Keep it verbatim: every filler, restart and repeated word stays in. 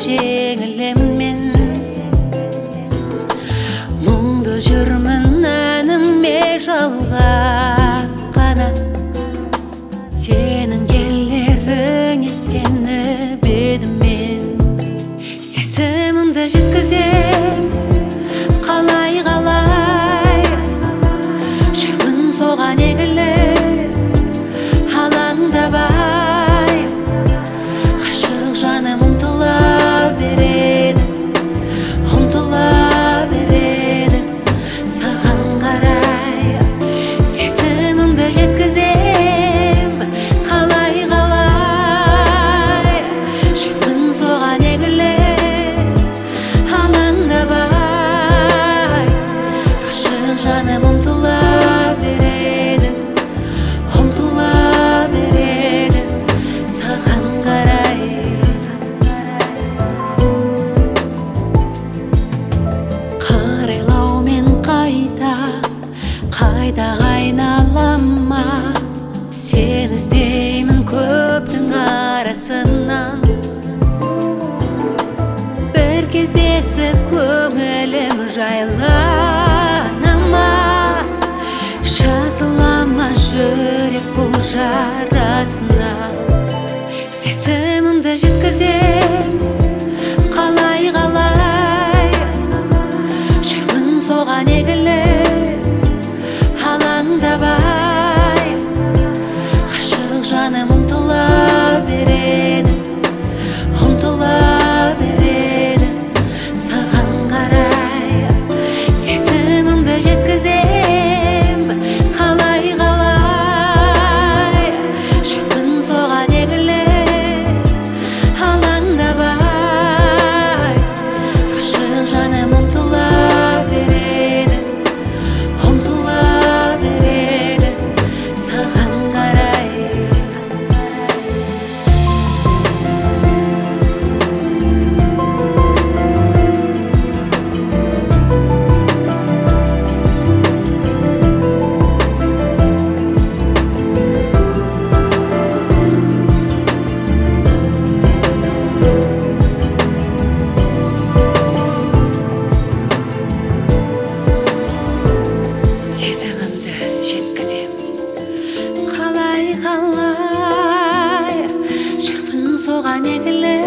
жеңілемін. Мұңды жүрмін әніме жалғап қана, сенің келеріңе сеніп едім мен. Сезімімді жеткізем, қалай қалай жүрмін соған егіліп, алаңдабай. Ғашық жаным ұмтыла береді, ұмтыла береді саған қарай. Сезімімді жеткізем, қалай қалай жүрмін соған егіліп, алаңдабай. Ғашық жаным ұмтыла береді, ұмтыла береді саған қарай. Қарайлаумен қайта, қайта айналама, сені іздеймін көптің арасынан. Бір кездесіп көңілім жайлана ма, жазыла ма жүрек бұл жарасына. Сезімімді жеткізем, қалай қалай жүрмін соған егіліп, алаңдабай. Ғашық жаным ұмтыла береді, ұмтыла береді саған қарай. Сезімімді жеткізем, қалай қалай жүрмін соған егіліп, алаңдабай. Ғашық жаным ұмтыла береді, ұмтыла береді саған қарай. Сезімімді жеткізем, қалай қалай жүрмін соған егіліп,